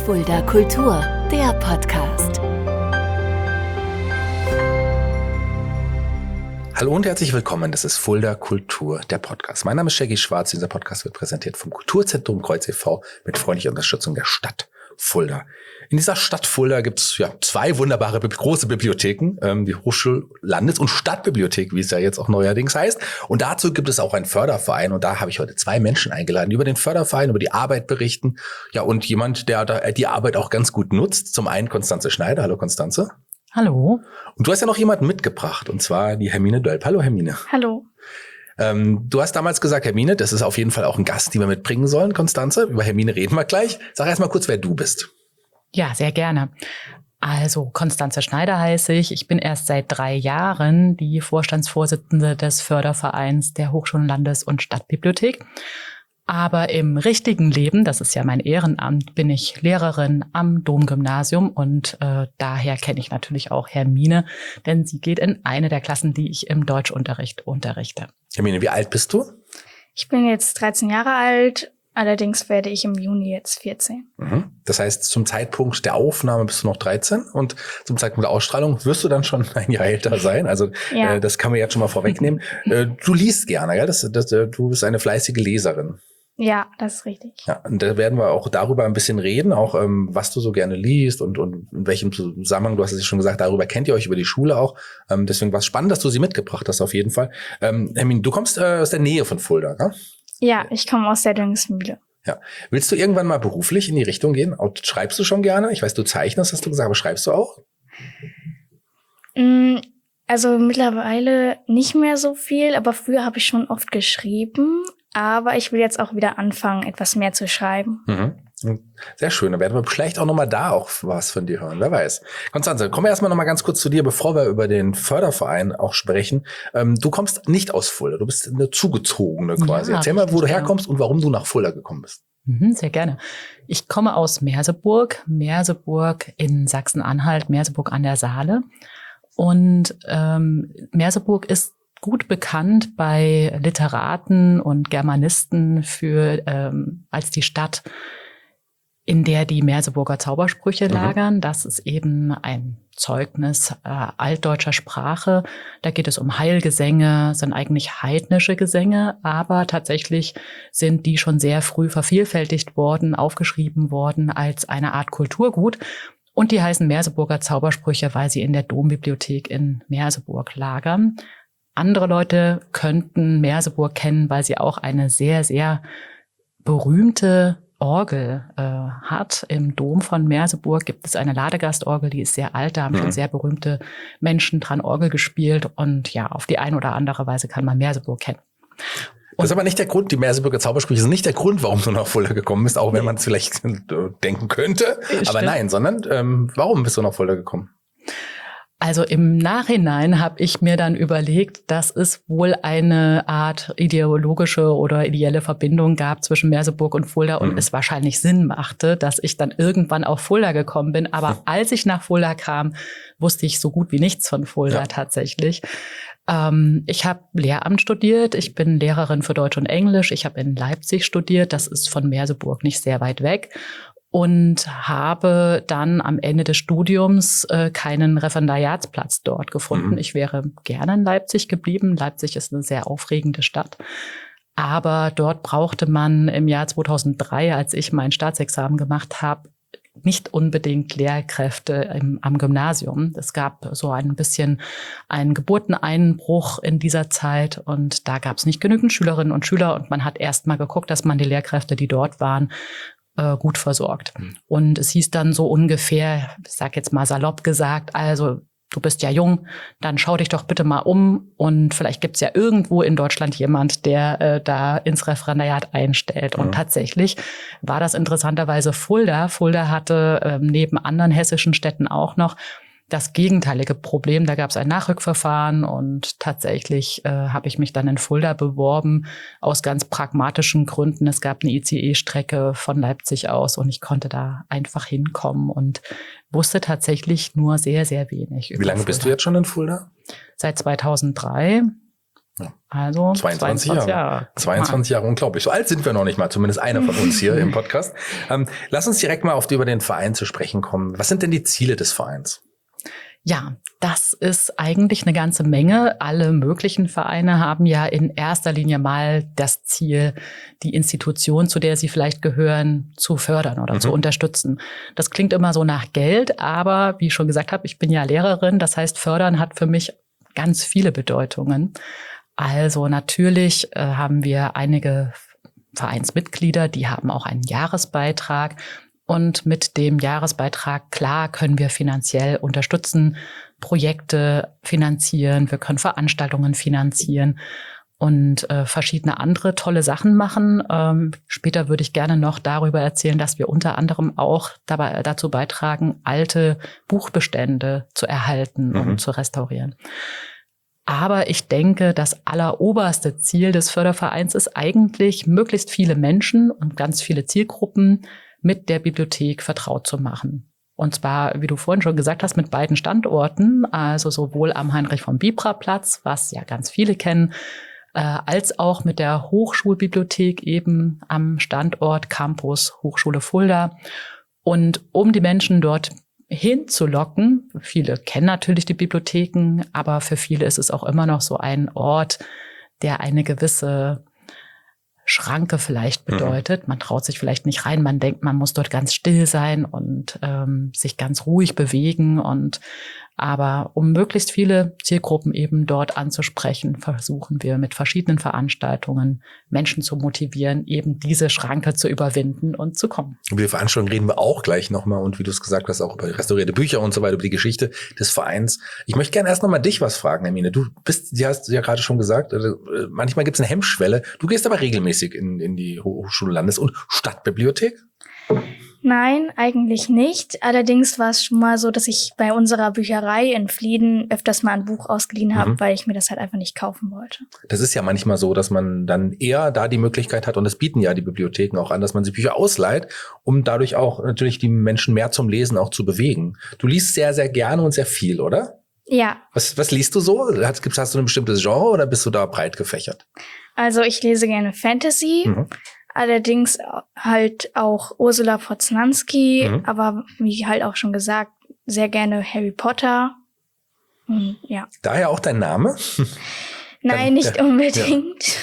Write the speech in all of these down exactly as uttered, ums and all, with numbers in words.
Fulda Kultur, der Podcast. Hallo und herzlich willkommen, das ist Fulda Kultur, der Podcast. Mein Name ist Shaggy Schwarz, dieser Podcast wird präsentiert vom Kulturzentrum Kreuz e V mit freundlicher Unterstützung der Stadt Fulda. In dieser Stadt Fulda gibt es ja zwei wunderbare große Bibliotheken, ähm, die Hochschul-, Landes- und Stadtbibliothek, wie es ja jetzt auch neuerdings heißt. Und dazu gibt es auch einen Förderverein und da habe ich heute zwei Menschen eingeladen, die über den Förderverein, über die Arbeit berichten. Ja, und jemand, der da die Arbeit auch ganz gut nutzt. Zum einen Konstanze Schneider. Hallo Konstanze. Hallo. Und du hast ja noch jemanden mitgebracht, und zwar die Hermine Dölp. Hallo Hermine. Hallo. Ähm, du hast damals gesagt, Hermine, das ist auf jeden Fall auch ein Gast, den wir mitbringen sollen, Konstanze. Über Hermine reden wir gleich. Sag erst mal kurz, wer du bist. Ja, sehr gerne. Also Konstanze Schneider heiße ich. Ich bin erst seit drei Jahren die Vorstandsvorsitzende des Fördervereins der Hochschulen-, Landes- und Stadtbibliothek. Aber im richtigen Leben, das ist ja mein Ehrenamt, bin ich Lehrerin am Domgymnasium und äh, daher kenne ich natürlich auch Hermine, denn sie geht in eine der Klassen, die ich im Deutschunterricht unterrichte. Hermine, wie alt bist du? Ich bin jetzt dreizehn Jahre alt, allerdings werde ich im Juni jetzt vierzehn. Mhm. Das heißt, zum Zeitpunkt der Aufnahme bist du noch dreizehn und zum Zeitpunkt der Ausstrahlung wirst du dann schon ein Jahr älter sein. Also Ja. äh, das kann man jetzt schon mal vorwegnehmen. äh, du liest gerne, gell? Das, das, äh, du bist eine fleißige Leserin. Ja, das ist richtig. Ja, und da werden wir auch darüber ein bisschen reden, auch ähm, was du so gerne liest und, und in welchem Zusammenhang, du hast es ja schon gesagt, darüber kennt ihr euch über die Schule auch. Ähm, deswegen war es spannend, dass du sie mitgebracht hast, auf jeden Fall. Ähm, Hermine, du kommst äh, aus der Nähe von Fulda, ne? Ja, ich komme aus der Düngesmühle. Ja. Willst du irgendwann mal beruflich in die Richtung gehen? Auch, schreibst du schon gerne? Ich weiß, du zeichnest, hast du gesagt, aber schreibst du auch? Mm, Also mittlerweile nicht mehr so viel, aber früher habe ich schon oft geschrieben. Aber ich will jetzt auch wieder anfangen, etwas mehr zu schreiben. Mhm. Sehr schön. Dann werden wir vielleicht auch nochmal da auch was von dir hören. Wer weiß. Konstanze, kommen wir erstmal nochmal ganz kurz zu dir, bevor wir über den Förderverein auch sprechen. Ähm, du kommst nicht aus Fulda. Du bist eine Zugezogene quasi. Ja, Erzähl mal, wo du richtig, herkommst und warum du nach Fulda gekommen bist. Mhm, sehr gerne. Ich komme aus Merseburg, Merseburg in Sachsen-Anhalt, Merseburg an der Saale. Und ähm, Merseburg ist gut bekannt bei Literaten und Germanisten für ähm, als die Stadt, in der die Merseburger Zaubersprüche Mhm. lagern. Das ist eben ein Zeugnis äh, altdeutscher Sprache. Da geht es um Heilgesänge, sind eigentlich heidnische Gesänge, aber tatsächlich sind die schon sehr früh vervielfältigt worden, aufgeschrieben worden als eine Art Kulturgut. Und die heißen Merseburger Zaubersprüche, weil sie in der Dombibliothek in Merseburg lagern. Andere Leute könnten Merseburg kennen, weil sie auch eine sehr, sehr berühmte Orgel äh, hat. Im Dom von Merseburg gibt es eine Ladegastorgel, die ist sehr alt, da haben Mhm. schon sehr berühmte Menschen dran Orgel gespielt. Und ja, auf die eine oder andere Weise kann man Merseburg kennen. Das ist aber nicht der Grund, die Merseburger Zaubersprüche sind nicht der Grund, warum du nach Fulda gekommen bist, auch wenn man es vielleicht äh, denken könnte. Stimmt. Aber nein, sondern ähm, warum bist du nach Fulda gekommen? Also im Nachhinein habe ich mir dann überlegt, dass es wohl eine Art ideologische oder ideelle Verbindung gab zwischen Merseburg und Fulda und Mhm. es wahrscheinlich Sinn machte, dass ich dann irgendwann auf Fulda gekommen bin. Aber Hm. als ich nach Fulda kam, wusste ich so gut wie nichts von Fulda Ja. tatsächlich. Ähm, ich habe Lehramt studiert, ich bin Lehrerin für Deutsch und Englisch, ich habe in Leipzig studiert, das ist von Merseburg nicht sehr weit weg. Und habe dann am Ende des Studiums äh, keinen Referendariatsplatz dort gefunden. Mhm. Ich wäre gerne in Leipzig geblieben. Leipzig ist eine sehr aufregende Stadt. Aber dort brauchte man im Jahr zweitausenddrei, als ich mein Staatsexamen gemacht habe, nicht unbedingt Lehrkräfte im, am Gymnasium. Es gab so ein bisschen einen Geburteneinbruch in dieser Zeit und da gab es nicht genügend Schülerinnen und Schüler und man hat erst mal geguckt, dass man die Lehrkräfte, die dort waren, gut versorgt. Und es hieß dann so ungefähr, ich sag jetzt mal salopp gesagt, also du bist ja jung, dann schau dich doch bitte mal um und vielleicht gibt's ja irgendwo in Deutschland jemand, der äh, da ins Referendariat einstellt. Und Mhm. tatsächlich war das interessanterweise Fulda. Fulda hatte ähm, neben anderen hessischen Städten auch noch das gegenteilige Problem. Da gab es ein Nachrückverfahren und tatsächlich äh, habe ich mich dann in Fulda beworben aus ganz pragmatischen Gründen. Es gab eine I C E-Strecke von Leipzig aus und ich konnte da einfach hinkommen und wusste tatsächlich nur sehr, sehr wenig. Wie lange bist du jetzt schon in Fulda? Seit zweitausenddrei. Ja. Also zweiundzwanzig, zweiundzwanzig Jahre. Jahre. zweiundzwanzig Jahre, unglaublich. So alt sind wir noch nicht mal, zumindest einer von uns hier im Podcast. Ähm, lass uns direkt mal auf die, über den Verein zu sprechen kommen. Was sind denn die Ziele des Vereins? Ja, das ist eigentlich eine ganze Menge. Alle möglichen Vereine haben ja in erster Linie mal das Ziel, die Institution, zu der sie vielleicht gehören, zu fördern oder mhm. zu unterstützen. Das klingt immer so nach Geld, aber wie ich schon gesagt habe, ich bin ja Lehrerin. Das heißt, fördern hat für mich ganz viele Bedeutungen. Also natürlich äh, haben wir einige Vereinsmitglieder, die haben auch einen Jahresbeitrag. Und mit dem Jahresbeitrag, klar, können wir finanziell unterstützen, Projekte finanzieren, wir können Veranstaltungen finanzieren und äh, verschiedene andere tolle Sachen machen. Ähm, später würde ich gerne noch darüber erzählen, dass wir unter anderem auch dabei dazu beitragen, alte Buchbestände zu erhalten mhm. und zu restaurieren. Aber ich denke, das alleroberste Ziel des Fördervereins ist eigentlich, möglichst viele Menschen und ganz viele Zielgruppen mit der Bibliothek vertraut zu machen. Und zwar, wie du vorhin schon gesagt hast, mit beiden Standorten, also sowohl am Heinrich-von-Bibra-Platz, was ja ganz viele kennen, äh, als auch mit der Hochschulbibliothek eben am Standort Campus Hochschule Fulda. Und um die Menschen dort hinzulocken, viele kennen natürlich die Bibliotheken, aber für viele ist es auch immer noch so ein Ort, der eine gewisse Schranke vielleicht bedeutet. Man traut sich vielleicht nicht rein. Man denkt, man muss dort ganz still sein und ähm, sich ganz ruhig bewegen. Und aber um möglichst viele Zielgruppen eben dort anzusprechen, versuchen wir mit verschiedenen Veranstaltungen Menschen zu motivieren, eben diese Schranke zu überwinden und zu kommen. Über die Veranstaltung reden wir auch gleich nochmal und wie du es gesagt hast, auch über restaurierte Bücher und so weiter, über die Geschichte des Vereins. Ich möchte gerne erst nochmal dich was fragen, Hermine. Du bist, du hast ja gerade schon gesagt, manchmal gibt es eine Hemmschwelle. Du gehst aber regelmäßig in, in die Hochschule Landes- und Stadtbibliothek? Nein, eigentlich nicht. Allerdings war es schon mal so, dass ich bei unserer Bücherei in Flieden öfters mal ein Buch ausgeliehen habe, mhm. weil ich mir das halt einfach nicht kaufen wollte. Das ist ja manchmal so, dass man dann eher da die Möglichkeit hat, und das bieten ja die Bibliotheken auch an, dass man sich Bücher ausleiht, um dadurch auch natürlich die Menschen mehr zum Lesen auch zu bewegen. Du liest sehr, sehr gerne und sehr viel, oder? Ja. Was, was liest du so? Hast, hast du ein bestimmtes Genre oder bist du da breit gefächert? Also ich lese gerne Fantasy. Mhm. Allerdings halt auch Ursula Poznanski, mhm. aber wie halt auch schon gesagt, sehr gerne Harry Potter. Und, ja. Daher auch dein Name? Nein, Dann, nicht ja, unbedingt, ja.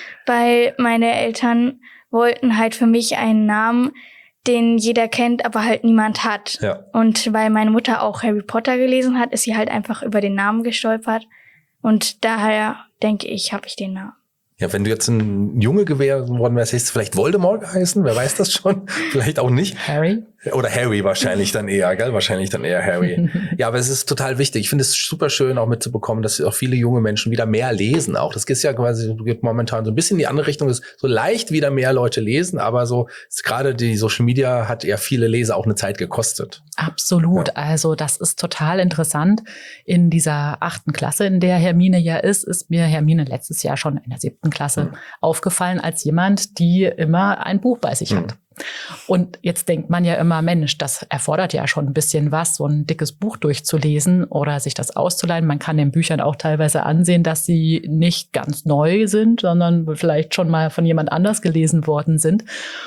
Weil meine Eltern wollten halt für mich einen Namen, den jeder kennt, aber halt niemand hat. Ja. Und weil meine Mutter auch Harry Potter gelesen hat, ist sie halt einfach über den Namen gestolpert. Und daher denke ich, habe ich den Namen. Ja, wenn du jetzt ein Junge gewesen worden wärst, hättest du vielleicht Voldemort geheißen, wer weiß das schon? Vielleicht auch nicht. Harry? Oder Harry wahrscheinlich dann eher, gell? Wahrscheinlich dann eher Harry. Ja, aber es ist total wichtig. Ich finde es super schön auch mitzubekommen, dass auch viele junge Menschen wieder mehr lesen auch. Das geht ja quasi, geht momentan so ein bisschen in die andere Richtung, dass so leicht wieder mehr Leute lesen, aber so gerade die Social Media hat ja viele Leser auch eine Zeit gekostet. Absolut. Ja. Also das ist total interessant. In dieser achten Klasse, in der Hermine ja ist, ist mir Hermine letztes Jahr schon in der siebten Klasse mhm. aufgefallen als jemand, die immer ein Buch bei sich mhm. hat. Und jetzt denkt man ja immer, Mensch, das erfordert ja schon ein bisschen was, so ein dickes Buch durchzulesen oder sich das auszuleihen. Man kann den Büchern auch teilweise ansehen, dass sie nicht ganz neu sind, sondern vielleicht schon mal von jemand anders gelesen worden sind.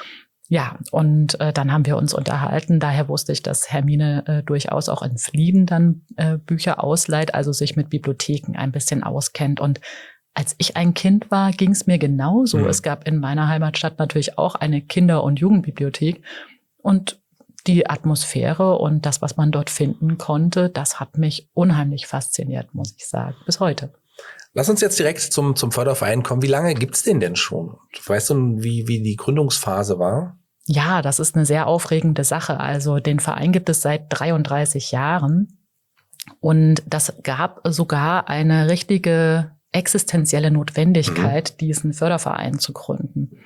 Ja, und äh, dann haben wir uns unterhalten. Daher wusste ich, dass Hermine äh, durchaus auch in Flieden dann äh, Bücher ausleiht, also sich mit Bibliotheken ein bisschen auskennt. Und als ich ein Kind war, ging es mir genauso. Mhm. Es gab in meiner Heimatstadt natürlich auch eine Kinder- und Jugendbibliothek. Und die Atmosphäre und das, was man dort finden konnte, das hat mich unheimlich fasziniert, muss ich sagen, bis heute. Lass uns jetzt direkt zum, zum Förderverein kommen. Wie lange gibt's den denn schon? Weißt du, wie, wie die Gründungsphase war? Ja, das ist eine sehr aufregende Sache. Also den Verein gibt es seit dreiunddreißig Jahren. Und das gab sogar eine richtige existenzielle Notwendigkeit, mhm. diesen Förderverein zu gründen.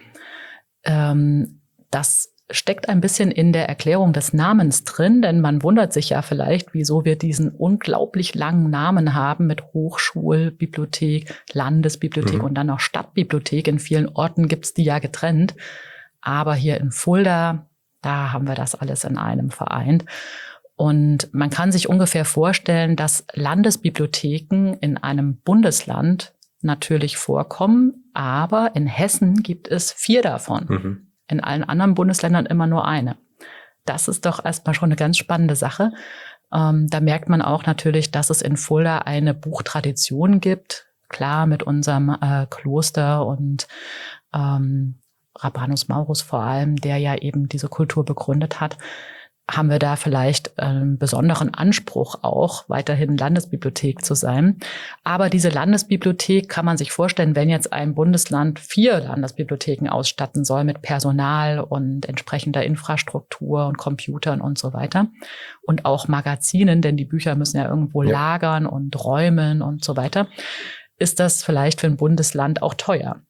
Ähm, das steckt ein bisschen in der Erklärung des Namens drin, denn man wundert sich ja vielleicht, wieso wir diesen unglaublich langen Namen haben mit Hochschulbibliothek, Landesbibliothek mhm. und dann noch Stadtbibliothek. In vielen Orten gibt's die ja getrennt. Aber hier in Fulda, da haben wir das alles in einem vereint. Und man kann sich ungefähr vorstellen, dass Landesbibliotheken in einem Bundesland natürlich vorkommen, aber in Hessen gibt es vier davon. Mhm. In allen anderen Bundesländern immer nur eine. Das ist doch erstmal schon eine ganz spannende Sache. Ähm, da merkt man auch natürlich, dass es in Fulda eine Buchtradition gibt. Klar, mit unserem äh, Kloster und ähm, Rabanus Maurus vor allem, der ja eben diese Kultur begründet hat, haben wir da vielleicht einen besonderen Anspruch auch, weiterhin Landesbibliothek zu sein. Aber diese Landesbibliothek kann man sich vorstellen, wenn jetzt ein Bundesland vier Landesbibliotheken ausstatten soll mit Personal und entsprechender Infrastruktur und Computern und so weiter und auch Magazinen, denn die Bücher müssen ja irgendwo ja. lagern und räumen und so weiter, ist das vielleicht für ein Bundesland auch teuer.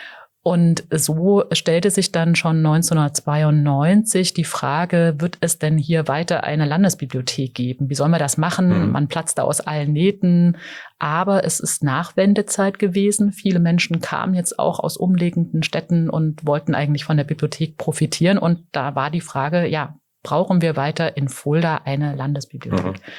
Und so stellte sich dann schon neunzehnhundertzweiundneunzig die Frage, wird es denn hier weiter eine Landesbibliothek geben? Wie sollen wir das machen? Mhm. Man platzte aus allen Nähten. Aber es ist Nachwendezeit gewesen. Viele Menschen kamen jetzt auch aus umliegenden Städten und wollten eigentlich von der Bibliothek profitieren. Und da war die Frage, ja, brauchen wir weiter in Fulda eine Landesbibliothek? Mhm.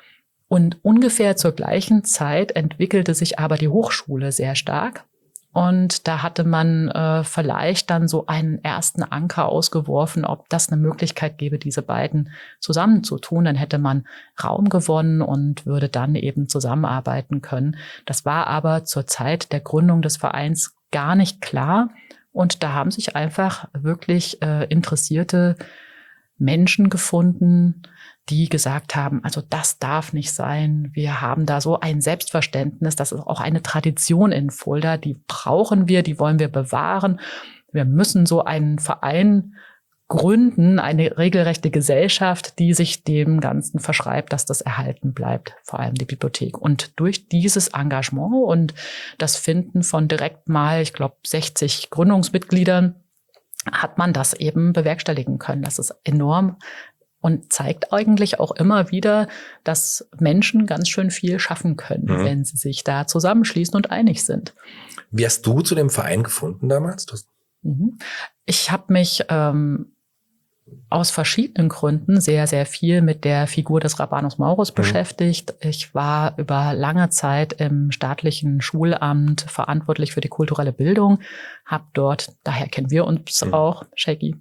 Und ungefähr zur gleichen Zeit entwickelte sich aber die Hochschule sehr stark. Und da hatte man äh, vielleicht dann so einen ersten Anker ausgeworfen, ob das eine Möglichkeit gäbe, diese beiden zusammenzutun. Dann hätte man Raum gewonnen und würde dann eben zusammenarbeiten können. Das war aber zur Zeit der Gründung des Vereins gar nicht klar. Und da haben sich einfach wirklich äh, interessierte Menschen gefunden, die gesagt haben, also das darf nicht sein. Wir haben da so ein Selbstverständnis. Das ist auch eine Tradition in Fulda. Die brauchen wir, die wollen wir bewahren. Wir müssen so einen Verein gründen, eine regelrechte Gesellschaft, die sich dem Ganzen verschreibt, dass das erhalten bleibt, vor allem die Bibliothek. Und durch dieses Engagement und das Finden von direkt mal, ich glaube, sechzig Gründungsmitgliedern, hat man das eben bewerkstelligen können. Das ist enorm und zeigt eigentlich auch immer wieder, dass Menschen ganz schön viel schaffen können, mhm. wenn sie sich da zusammenschließen und einig sind. Wie hast du zu dem Verein gefunden damals? Mhm. Ich habe mich ähm, aus verschiedenen Gründen sehr, sehr viel mit der Figur des Rabanus Maurus mhm. beschäftigt. Ich war über lange Zeit im staatlichen Schulamt verantwortlich für die kulturelle Bildung, habe dort, daher kennen wir uns mhm. auch, Shaggy,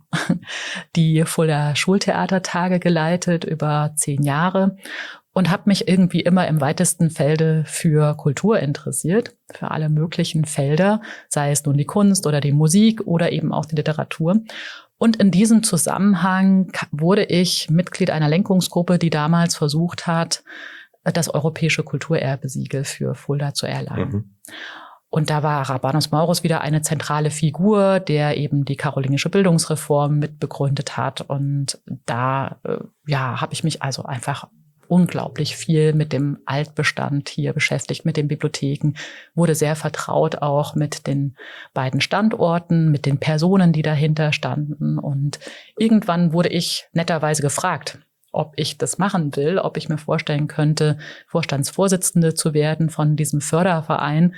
die Fulda Schultheatertage geleitet über zehn Jahre und habe mich irgendwie immer im weitesten Felde für Kultur interessiert, für alle möglichen Felder, sei es nun die Kunst oder die Musik oder eben auch die Literatur. Und in diesem Zusammenhang wurde ich Mitglied einer Lenkungsgruppe, die damals versucht hat, das europäische Kulturerbesiegel für Fulda zu erlangen. Mhm. Und da war Rabanus Maurus wieder eine zentrale Figur, der eben die karolingische Bildungsreform mitbegründet hat. Und da ja, habe ich mich also einfach unglaublich viel mit dem Altbestand hier beschäftigt, mit den Bibliotheken, wurde sehr vertraut auch mit den beiden Standorten, mit den Personen, die dahinter standen. Und irgendwann wurde ich netterweise gefragt, ob ich das machen will, ob ich mir vorstellen könnte, Vorstandsvorsitzende zu werden von diesem Förderverein.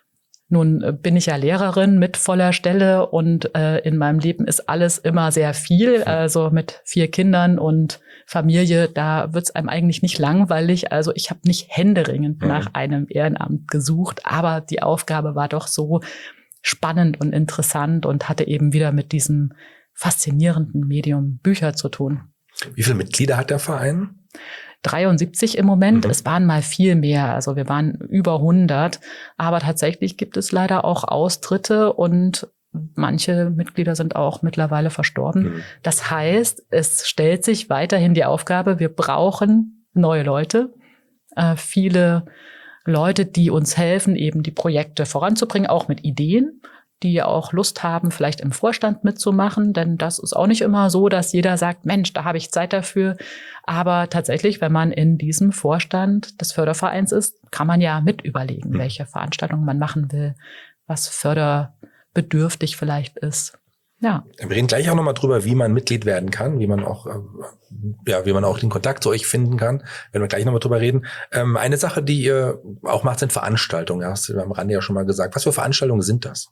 Nun bin ich ja Lehrerin mit voller Stelle und äh, in meinem Leben ist alles immer sehr viel. Also mit vier Kindern und Familie, da wird's einem eigentlich nicht langweilig. Also ich habe nicht händeringend mhm. nach einem Ehrenamt gesucht, aber die Aufgabe war doch so spannend und interessant und hatte eben wieder mit diesem faszinierenden Medium Bücher zu tun. Wie viele Mitglieder hat der Verein? dreiundsiebzig im Moment. Mhm. Es waren mal viel mehr. Also wir waren über hundert. Aber tatsächlich gibt es leider auch Austritte und manche Mitglieder sind auch mittlerweile verstorben. Mhm. Das heißt, es stellt sich weiterhin die Aufgabe, wir brauchen neue Leute, äh, viele Leute, die uns helfen, eben die Projekte voranzubringen, auch mit Ideen, die auch Lust haben, vielleicht im Vorstand mitzumachen. Denn das ist auch nicht immer so, dass jeder sagt, Mensch, da habe ich Zeit dafür. Aber tatsächlich, wenn man in diesem Vorstand des Fördervereins ist, kann man ja mit überlegen, mhm. welche Veranstaltungen man machen will, was förderbedürftig vielleicht ist. Ja. Wir reden gleich auch nochmal drüber, wie man Mitglied werden kann, wie man auch, ja, wie man auch den Kontakt zu euch finden kann. Werden wir gleich nochmal drüber reden. Ähm, eine Sache, die ihr auch macht, sind Veranstaltungen. Hast du am Rande ja schon mal gesagt. Was für Veranstaltungen sind das?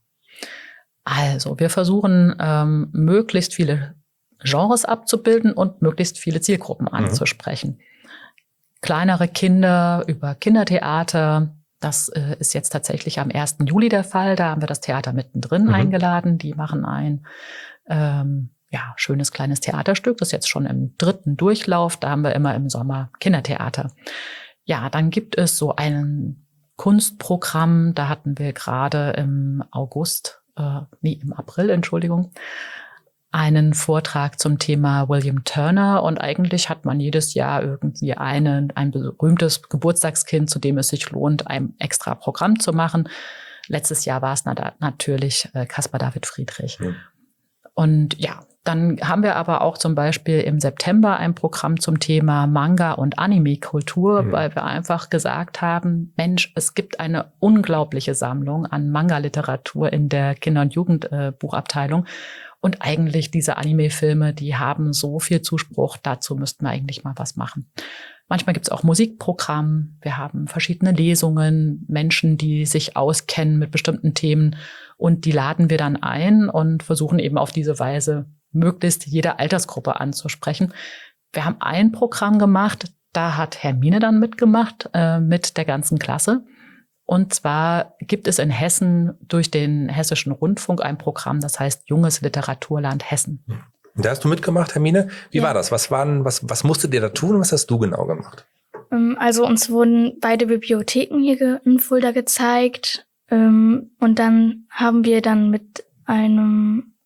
Also, wir versuchen, ähm, möglichst viele Genres abzubilden und möglichst viele Zielgruppen anzusprechen. Mhm. Kleinere Kinder über Kindertheater Das äh, ist jetzt tatsächlich am ersten Juli der Fall. Da haben wir das Theater mittendrin Mhm. eingeladen. Die machen ein ähm, ja, schönes kleines Theaterstück. Das ist jetzt schon im dritten Durchlauf. Da haben wir immer im Sommer Kindertheater. Ja, dann gibt es so ein Kunstprogramm. Da hatten wir gerade im August, äh, nee, im April, Entschuldigung, einen Vortrag zum Thema William Turner, und eigentlich hat man jedes Jahr irgendwie eine, ein berühmtes Geburtstagskind, zu dem es sich lohnt, ein extra Programm zu machen. Letztes Jahr war es na- natürlich äh, Caspar David Friedrich. Mhm. Und ja, dann haben wir aber auch zum Beispiel im September ein Programm zum Thema Manga- und Anime-Kultur, mhm. weil wir einfach gesagt haben, Mensch, es gibt eine unglaubliche Sammlung an Manga-Literatur in der Kinder- und Jugendbuchabteilung. Und eigentlich diese Anime-Filme, die haben so viel Zuspruch, dazu müssten wir eigentlich mal was machen. Manchmal gibt es auch Musikprogramm, wir haben verschiedene Lesungen, Menschen, die sich auskennen mit bestimmten Themen, und die laden wir dann ein und versuchen eben auf diese Weise möglichst jede Altersgruppe anzusprechen. Wir haben ein Programm gemacht, da hat Hermine dann mitgemacht, äh, mit der ganzen Klasse. Und zwar gibt es in Hessen durch den Hessischen Rundfunk ein Programm, das heißt Junges Literaturland Hessen. Da hast du mitgemacht, Hermine. Wie ja. war das? Was waren, was, was musstet ihr da tun? Was hast du genau gemacht? Also uns wurden beide Bibliotheken hier in Fulda gezeigt. Und dann haben wir dann mit einem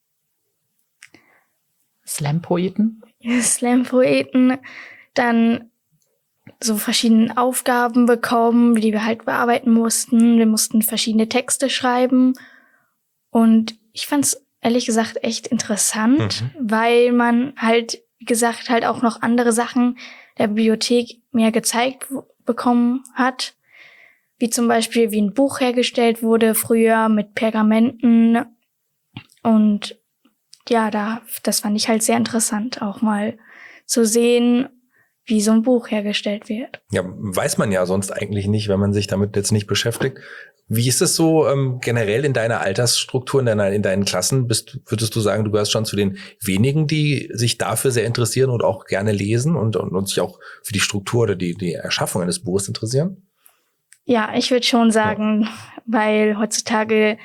Slam-Poeten. Slam-Poeten dann so verschiedene Aufgaben bekommen, die wir halt bearbeiten mussten. Wir mussten verschiedene Texte schreiben. Und ich fand es ehrlich gesagt echt interessant, mhm. weil man halt, wie gesagt, halt auch noch andere Sachen der Bibliothek mehr gezeigt w- bekommen hat. Wie zum Beispiel, wie ein Buch hergestellt wurde früher mit Pergamenten. Und ja, da, das fand ich halt sehr interessant, auch mal zu sehen, wie so ein Buch hergestellt wird. Ja, weiß man ja sonst eigentlich nicht, wenn man sich damit jetzt nicht beschäftigt. Wie ist es so ähm, generell in deiner Altersstruktur, in, deiner, in deinen Klassen? Bist, würdest du sagen, du gehörst schon zu den wenigen, die sich dafür sehr interessieren und auch gerne lesen und, und, und sich auch für die Struktur oder die, die Erschaffung eines Buches interessieren? Ja, ich würde schon sagen, ja. weil heutzutage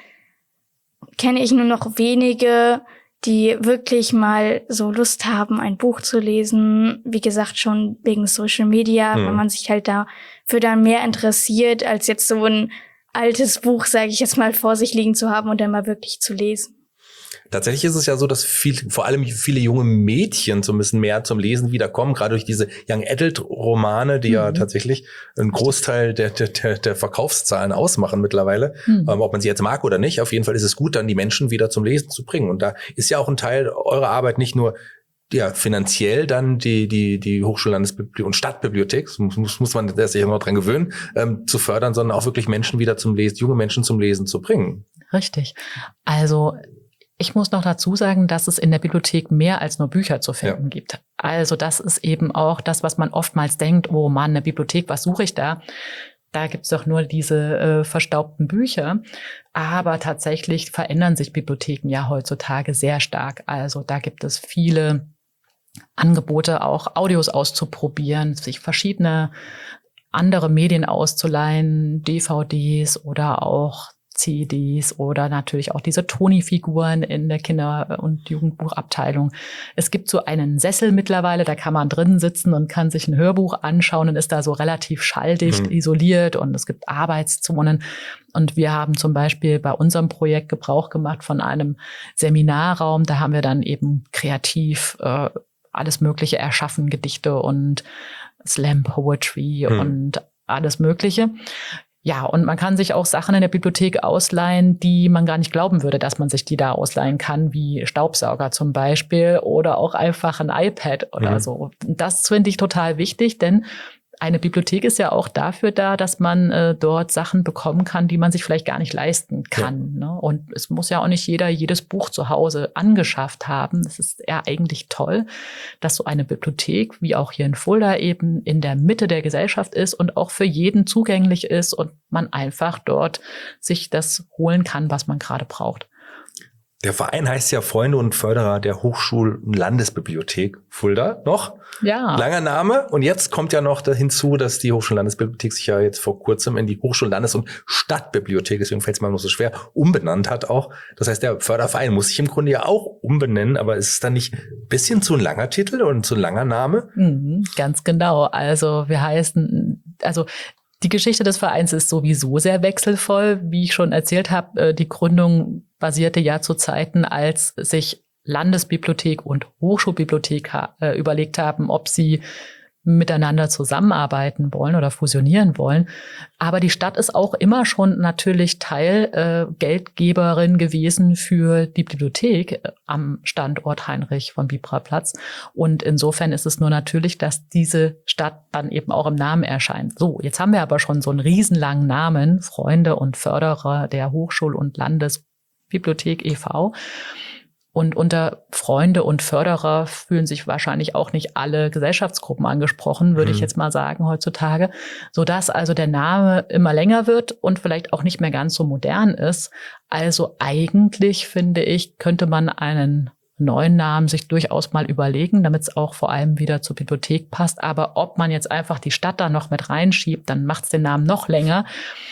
kenne ich nur noch wenige, die wirklich mal so Lust haben, ein Buch zu lesen. Wie gesagt, schon wegen Social Media, mhm. weil man sich halt dafür dann mehr interessiert, als jetzt so ein altes Buch, sage ich jetzt mal, vor sich liegen zu haben und dann mal wirklich zu lesen. Tatsächlich ist es ja so, dass viel, vor allem viele junge Mädchen so ein bisschen mehr zum Lesen wiederkommen, gerade durch diese Young Adult Romane, die mhm. ja tatsächlich einen Großteil der, der, der Verkaufszahlen ausmachen mittlerweile. Mhm. Ähm, ob man sie jetzt mag oder nicht, auf jeden Fall ist es gut, dann die Menschen wieder zum Lesen zu bringen. Und da ist ja auch ein Teil eurer Arbeit nicht nur ja finanziell dann die die die Hochschullandesbibliothek und Stadtbibliothek, muss muss man sich ja noch dran gewöhnen, ähm, zu fördern, sondern auch wirklich Menschen wieder zum Lesen, junge Menschen zum Lesen zu bringen. Richtig. Also ich muss noch dazu sagen, dass es in der Bibliothek mehr als nur Bücher zu finden ja. gibt. Also das ist eben auch das, was man oftmals denkt, oh Mann, eine Bibliothek, was suche ich da? Da gibt's doch nur diese äh, verstaubten Bücher. Aber tatsächlich verändern sich Bibliotheken ja heutzutage sehr stark. Also da gibt es viele Angebote, auch Audios auszuprobieren, sich verschiedene andere Medien auszuleihen, D V Ds oder auch C Ds oder natürlich auch diese Toni-Figuren in der Kinder- und Jugendbuchabteilung. Es gibt so einen Sessel mittlerweile, da kann man drin sitzen und kann sich ein Hörbuch anschauen und ist da so relativ schalldicht mhm. isoliert, und es gibt Arbeitszonen. Und wir haben zum Beispiel bei unserem Projekt Gebrauch gemacht von einem Seminarraum. Da haben wir dann eben kreativ äh, alles Mögliche erschaffen, Gedichte und Slam Poetry mhm. und alles Mögliche. Ja, und man kann sich auch Sachen in der Bibliothek ausleihen, die man gar nicht glauben würde, dass man sich die da ausleihen kann, wie Staubsauger zum Beispiel oder auch einfach ein iPad oder mhm. so. Das finde ich total wichtig, denn eine Bibliothek ist ja auch dafür da, dass man äh, dort Sachen bekommen kann, die man sich vielleicht gar nicht leisten kann. Ja. Ne? Und es muss ja auch nicht jeder jedes Buch zu Hause angeschafft haben. Es ist ja eigentlich toll, dass so eine Bibliothek, wie auch hier in Fulda, eben in der Mitte der Gesellschaft ist und auch für jeden zugänglich ist und man einfach dort sich das holen kann, was man gerade braucht. Der Verein heißt ja Freunde und Förderer der Hochschul- und Landesbibliothek Fulda noch. Ja. Langer Name. Und jetzt kommt ja noch da hinzu, dass die Hochschul- und Landesbibliothek sich ja jetzt vor kurzem in die Hochschul-, Landes- und Stadtbibliothek, deswegen fällt es mir noch so schwer, umbenannt hat auch. Das heißt, der Förderverein muss sich im Grunde ja auch umbenennen, aber ist es dann nicht ein bisschen zu ein langer Titel und zu ein langer Name? Mhm, ganz genau. Also wir heißen, also die Geschichte des Vereins ist sowieso sehr wechselvoll. Wie ich schon erzählt habe, die Gründung basierte ja zu Zeiten, als sich Landesbibliothek und Hochschulbibliothek äh, überlegt haben, ob sie miteinander zusammenarbeiten wollen oder fusionieren wollen. Aber die Stadt ist auch immer schon natürlich Teil äh, Geldgeberin gewesen für die Bibliothek äh, am Standort Heinrich von Bibra Platz. Und insofern ist es nur natürlich, dass diese Stadt dann eben auch im Namen erscheint. So, jetzt haben wir aber schon so einen riesenlangen Namen, Freunde und Förderer der Hochschul- und Landesbibliothek e V Und unter Freunde und Förderer fühlen sich wahrscheinlich auch nicht alle Gesellschaftsgruppen angesprochen, würde mhm. ich jetzt mal sagen, heutzutage. Sodass also der Name immer länger wird und vielleicht auch nicht mehr ganz so modern ist. Also eigentlich, finde ich, könnte man einen neuen Namen sich durchaus mal überlegen, damit es auch vor allem wieder zur Bibliothek passt. Aber ob man jetzt einfach die Stadt da noch mit reinschiebt, dann macht es den Namen noch länger.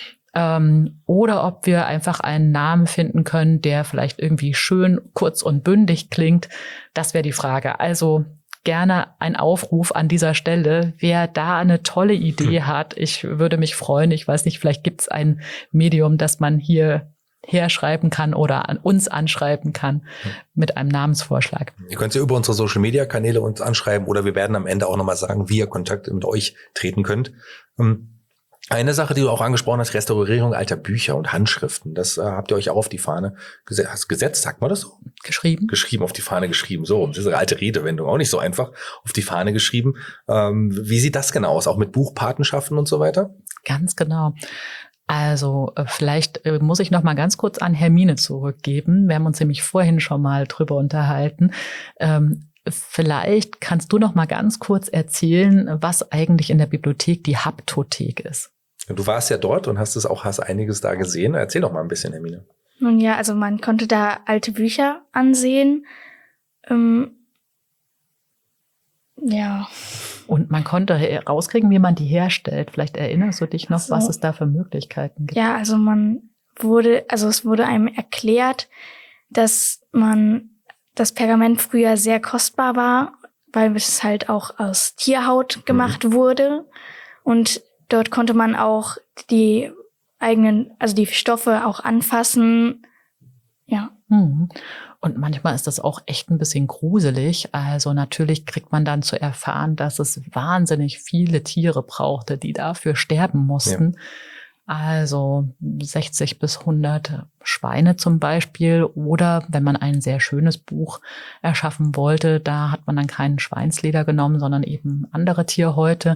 Ähm, oder ob wir einfach einen Namen finden können, der vielleicht irgendwie schön, kurz und bündig klingt. Das wäre die Frage. Also gerne ein Aufruf an dieser Stelle. Wer da eine tolle Idee hat, ich würde mich freuen. Ich weiß nicht, vielleicht gibt es ein Medium, das man hier herschreiben kann oder an uns anschreiben kann mit einem Namensvorschlag. Ihr könnt ja über unsere Social-Media-Kanäle uns anschreiben oder wir werden am Ende auch nochmal sagen, wie ihr Kontakt mit euch treten könnt. Eine Sache, die du auch angesprochen hast, Restaurierung alter Bücher und Handschriften. Das äh, habt ihr euch auch auf die Fahne gesetzt. Gesetzt, sagt man das so? Geschrieben. Geschrieben, auf die Fahne geschrieben. So, das ist eine alte Redewendung, auch nicht so einfach. Auf die Fahne geschrieben. Ähm, wie sieht das genau aus? Auch mit Buchpatenschaften und so weiter? Ganz genau. Also äh, vielleicht äh, muss ich noch mal ganz kurz an Hermine zurückgeben. Wir haben uns nämlich vorhin schon mal drüber unterhalten. Ähm, vielleicht kannst du noch mal ganz kurz erzählen, was eigentlich in der Bibliothek die Haptothek ist. Du warst ja dort und hast es auch, hast einiges da gesehen. Erzähl doch mal ein bisschen, Hermine. Nun ja, also man konnte da alte Bücher ansehen. Ähm, ja. Und man konnte rauskriegen, wie man die herstellt. Vielleicht erinnerst du dich noch, so. was es da für Möglichkeiten gibt. Ja, also man wurde, also es wurde einem erklärt, dass man das Pergament früher sehr kostbar war, weil es halt auch aus Tierhaut gemacht mhm. wurde. Und dort konnte man auch die eigenen, also die Stoffe auch anfassen. Ja. Und manchmal ist das auch echt ein bisschen gruselig. Also natürlich kriegt man dann zu erfahren, dass es wahnsinnig viele Tiere brauchte, die dafür sterben mussten. Ja. Also sechzig bis hundert Schweine zum Beispiel. Oder wenn man ein sehr schönes Buch erschaffen wollte, da hat man dann keinen Schweinsleder genommen, sondern eben andere Tierhäute.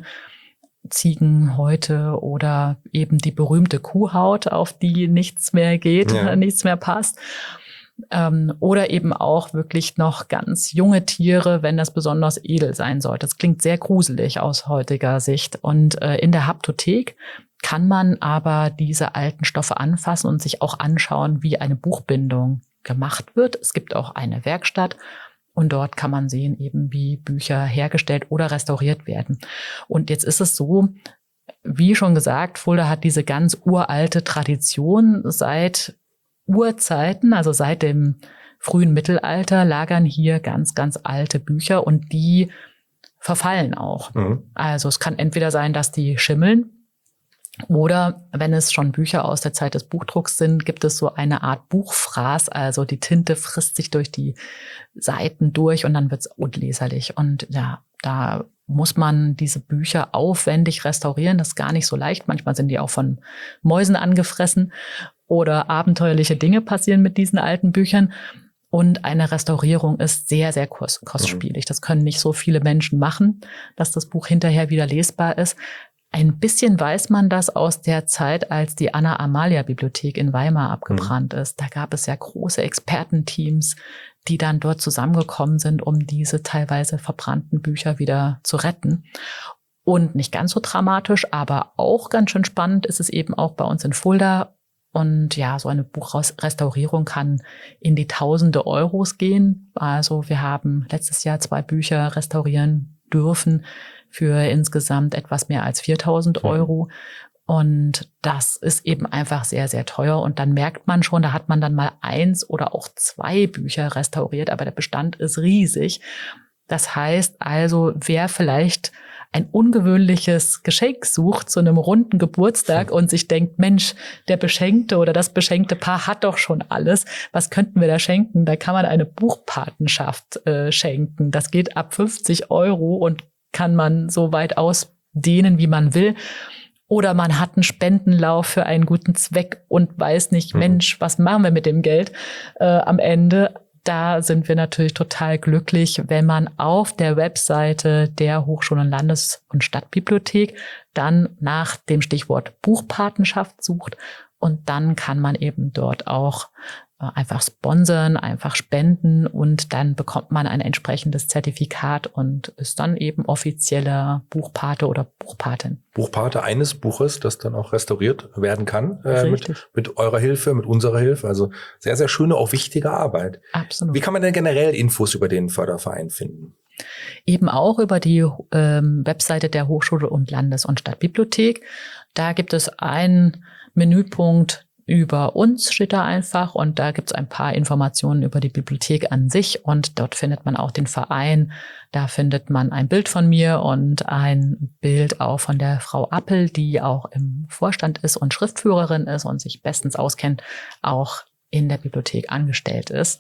Ziegenhäute oder eben die berühmte Kuhhaut, auf die nichts mehr geht, ja. nichts mehr passt. Ähm, oder eben auch wirklich noch ganz junge Tiere, wenn das besonders edel sein sollte. Das klingt sehr gruselig aus heutiger Sicht. Und äh, in der Haptothek kann man aber diese alten Stoffe anfassen und sich auch anschauen, wie eine Buchbindung gemacht wird. Es gibt auch eine Werkstatt. Und dort kann man sehen, eben wie Bücher hergestellt oder restauriert werden. Und jetzt ist es so, wie schon gesagt, Fulda hat diese ganz uralte Tradition. Seit Urzeiten, also seit dem frühen Mittelalter, lagern hier ganz, ganz alte Bücher und die verfallen auch. Mhm. Also es kann entweder sein, dass die schimmeln, oder wenn es schon Bücher aus der Zeit des Buchdrucks sind, gibt es so eine Art Buchfraß, also die Tinte frisst sich durch die Seiten durch und dann wird es unleserlich. Und ja, da muss man diese Bücher aufwendig restaurieren. Das ist gar nicht so leicht. Manchmal sind die auch von Mäusen angefressen oder abenteuerliche Dinge passieren mit diesen alten Büchern. Und eine Restaurierung ist sehr, sehr kostspielig. Das können nicht so viele Menschen machen, dass das Buch hinterher wieder lesbar ist. Ein bisschen weiß man das aus der Zeit, als die Anna-Amalia-Bibliothek in Weimar abgebrannt mhm. ist. Da gab es ja große Expertenteams, die dann dort zusammengekommen sind, um diese teilweise verbrannten Bücher wieder zu retten. Und nicht ganz so dramatisch, aber auch ganz schön spannend ist es eben auch bei uns in Fulda. Und ja, so eine Buchrestaurierung kann in die Tausende Euros gehen. Also wir haben letztes Jahr zwei Bücher restaurieren dürfen für insgesamt etwas mehr als viertausend Euro. Und das ist eben einfach sehr, sehr teuer. Und dann merkt man schon, da hat man dann mal eins oder auch zwei Bücher restauriert, aber der Bestand ist riesig. Das heißt also, wer vielleicht ein ungewöhnliches Geschenk sucht zu einem runden Geburtstag und sich denkt, Mensch, der Beschenkte oder das beschenkte Paar hat doch schon alles. Was könnten wir da schenken? Da kann man eine Buchpatenschaft äh, schenken. Das geht ab fünfzig Euro und kann man so weit ausdehnen, wie man will. Oder man hat einen Spendenlauf für einen guten Zweck und weiß nicht, mhm. Mensch, was machen wir mit dem Geld äh, am Ende? Da sind wir natürlich total glücklich, wenn man auf der Webseite der Hochschulen-, Landes- und Stadtbibliothek dann nach dem Stichwort Buchpatenschaft sucht. Und dann kann man eben dort auch einfach sponsern, einfach spenden und dann bekommt man ein entsprechendes Zertifikat und ist dann eben offizieller Buchpate oder Buchpatin. Buchpate eines Buches, das dann auch restauriert werden kann, äh, mit, mit eurer Hilfe, mit unserer Hilfe. Also sehr, sehr schöne, auch wichtige Arbeit. Absolut. Wie kann man denn generell Infos über den Förderverein finden? Eben auch über die ähm, Webseite der Hochschule- und Landes- und Stadtbibliothek. Da gibt es einen Menüpunkt, über uns steht da einfach und da gibt es ein paar Informationen über die Bibliothek an sich und dort findet man auch den Verein. Da findet man ein Bild von mir und ein Bild auch von der Frau Appel, die auch im Vorstand ist und Schriftführerin ist und sich bestens auskennt, auch in der Bibliothek angestellt ist.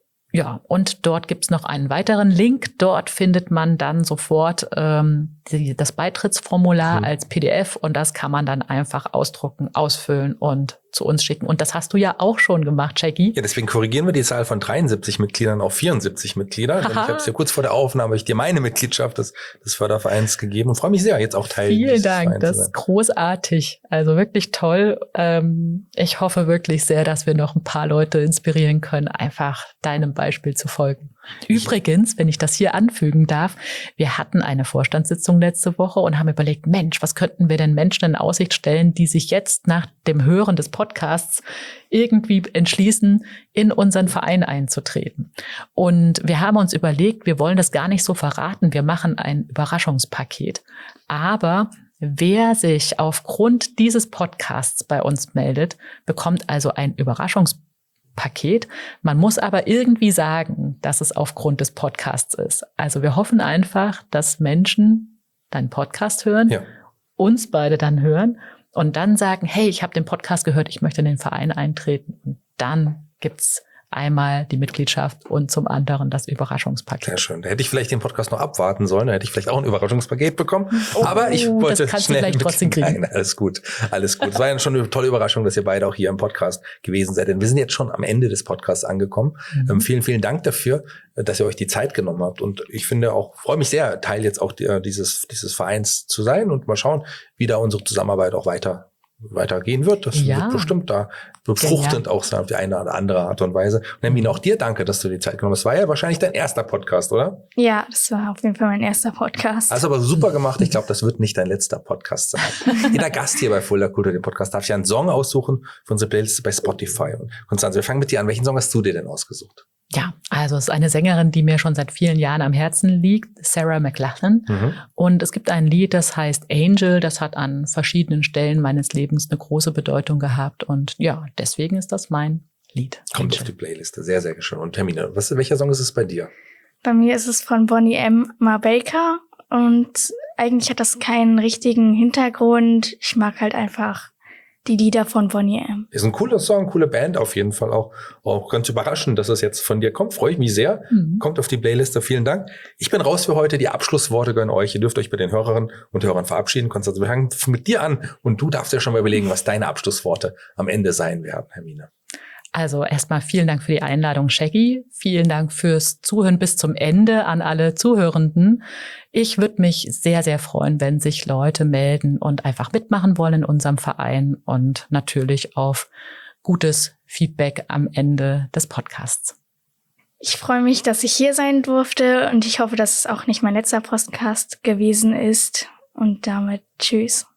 Ja, und dort gibt's noch einen weiteren Link. Dort findet man dann sofort ähm, die, das Beitrittsformular mhm. als P D F und das kann man dann einfach ausdrucken, ausfüllen und zu uns schicken. Und das hast du ja auch schon gemacht, Jackie. Ja, deswegen korrigieren wir die Zahl von dreiundsiebzig Mitgliedern auf vierundsiebzig Mitglieder. Denn ich habe es ja kurz vor der Aufnahme, ich dir meine Mitgliedschaft des, des Fördervereins gegeben und freue mich sehr, jetzt auch Teil Vielen Dank, das ist großartig. Also wirklich toll. Ähm, ich hoffe wirklich sehr, dass wir noch ein paar Leute inspirieren können, einfach deinem Beispiel zu folgen. Übrigens, wenn ich das hier anfügen darf, wir hatten eine Vorstandssitzung letzte Woche und haben überlegt, Mensch, was könnten wir denn Menschen in Aussicht stellen, die sich jetzt nach dem Hören des Podcasts irgendwie entschließen, in unseren Verein einzutreten. Und wir haben uns überlegt, wir wollen das gar nicht so verraten, wir machen ein Überraschungspaket. Aber wer sich aufgrund dieses Podcasts bei uns meldet, bekommt also ein Überraschungspaket. Paket. Man muss aber irgendwie sagen, dass es aufgrund des Podcasts ist. Also wir hoffen einfach, dass Menschen deinen Podcast hören, ja. uns beide dann hören und dann sagen, hey, ich habe den Podcast gehört, ich möchte in den Verein eintreten. Und dann gibt's einmal die Mitgliedschaft und zum anderen das Überraschungspaket. Sehr schön. Da hätte ich vielleicht den Podcast noch abwarten sollen. Da hätte ich vielleicht auch ein Überraschungspaket bekommen. Oh, aber ich wollte das kannst schnell du vielleicht trotzdem kriegen. Nein, alles gut. Alles gut. Es war ja schon eine tolle Überraschung, dass ihr beide auch hier im Podcast gewesen seid. Denn wir sind jetzt schon am Ende des Podcasts angekommen. Mhm. Ähm, vielen, vielen Dank dafür, dass ihr euch die Zeit genommen habt. Und ich finde auch, freue mich sehr, Teil jetzt auch dieses, dieses Vereins zu sein und mal schauen, wie da unsere Zusammenarbeit auch weiter weitergehen wird. Das ja. wird bestimmt da befruchtend ja. auch sein auf die eine oder andere Art und Weise. Und Hermine, auch dir danke, dass du die Zeit genommen hast. Das war ja wahrscheinlich dein erster Podcast, oder? Ja, das war auf jeden Fall mein erster Podcast. Hast aber super gemacht. Ich glaube, das wird nicht dein letzter Podcast sein. Jeder Gast hier bei Fulda Kultur, dem Podcast, darf sich einen Song aussuchen für unsere Playlist bei Spotify. Und Konstanze, wir fangen mit dir an. Welchen Song hast du dir denn ausgesucht? Ja, also es ist eine Sängerin, die mir schon seit vielen Jahren am Herzen liegt, Sarah McLachlan. Mhm. Und es gibt ein Lied, das heißt Angel. Das hat an verschiedenen Stellen meines Lebens eine große Bedeutung gehabt. Und ja, deswegen ist das mein Lied. Kommt Angel auf die Playliste. Sehr, sehr schön. Und Hermine, was, welcher Song ist es bei dir? Bei mir ist es von Bonnie M. Ma Baker. Und eigentlich hat das keinen richtigen Hintergrund. Ich mag halt einfach die Lieder von Bonnie M. Ist ein cooler Song, coole Band auf jeden Fall auch. Auch ganz überraschend, dass es jetzt von dir kommt. Freue ich mich sehr. Mhm. Kommt auf die Playliste. Vielen Dank. Ich bin raus für heute. Die Abschlussworte gönnen euch. Ihr dürft euch bei den Hörerinnen und Hörern verabschieden. Konstanze, wir fangen mit dir an. Und du darfst ja schon mal überlegen, was deine Abschlussworte am Ende sein werden, Hermine. Also erstmal vielen Dank für die Einladung, Shaggy. Vielen Dank fürs Zuhören bis zum Ende an alle Zuhörenden. Ich würde mich sehr, sehr freuen, wenn sich Leute melden und einfach mitmachen wollen in unserem Verein und natürlich auf gutes Feedback am Ende des Podcasts. Ich freue mich, dass ich hier sein durfte und ich hoffe, dass es auch nicht mein letzter Podcast gewesen ist. Und damit tschüss.